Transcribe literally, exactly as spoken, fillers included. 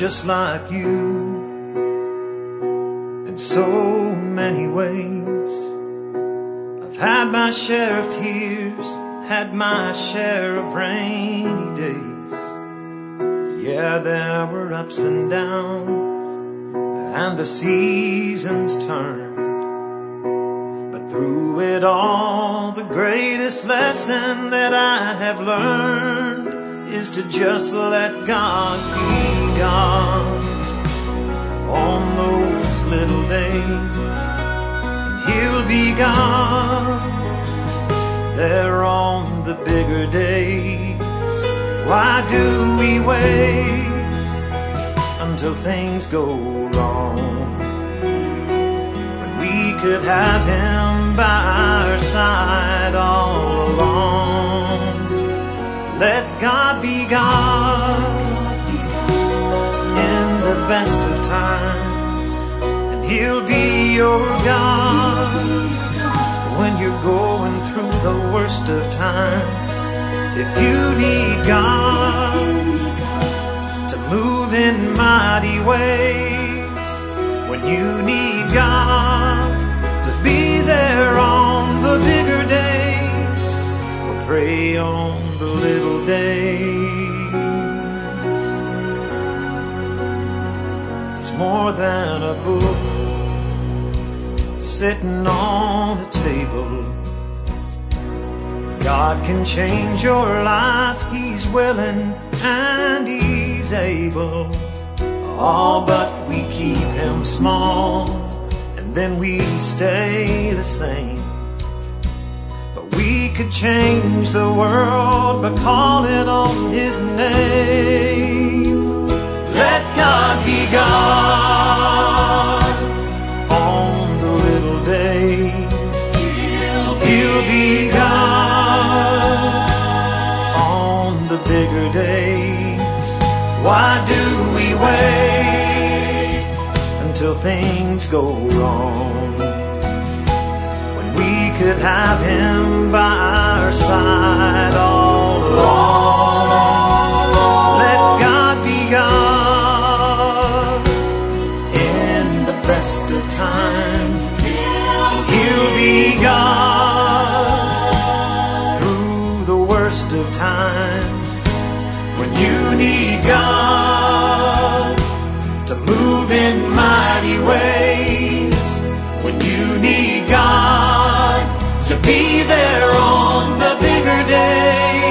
just like you in so many ways. I've had my share of tears, had my share of rainy days. Yeah, there were ups and downs, and the seasons turned. But through it all, the greatest lesson that I have learned is to just let God be God on those little days. He'll be God there on the bigger days. Why do we wait until things go wrong when we could have Him by our side all along? Let God be God in the best of times, and He'll be your God when you're going through the worst of times. If you need God to move in mighty ways, when you need God to be there on the bigger days, or pray on the little days. It's more than a book sitting on a table. God can change your life, He's willing and He's able. Oh, but we keep Him small, and then we stay the same. But we could change the world by calling on His name. Let God be God on the little days. He'll be God on the bigger days. Why do we wait until things go wrong when we could have Him by our side all along? Let God be God in the best of times. He'll be God through the worst of times. When you need God to move in mighty ways, when you need God to be there on the bigger days,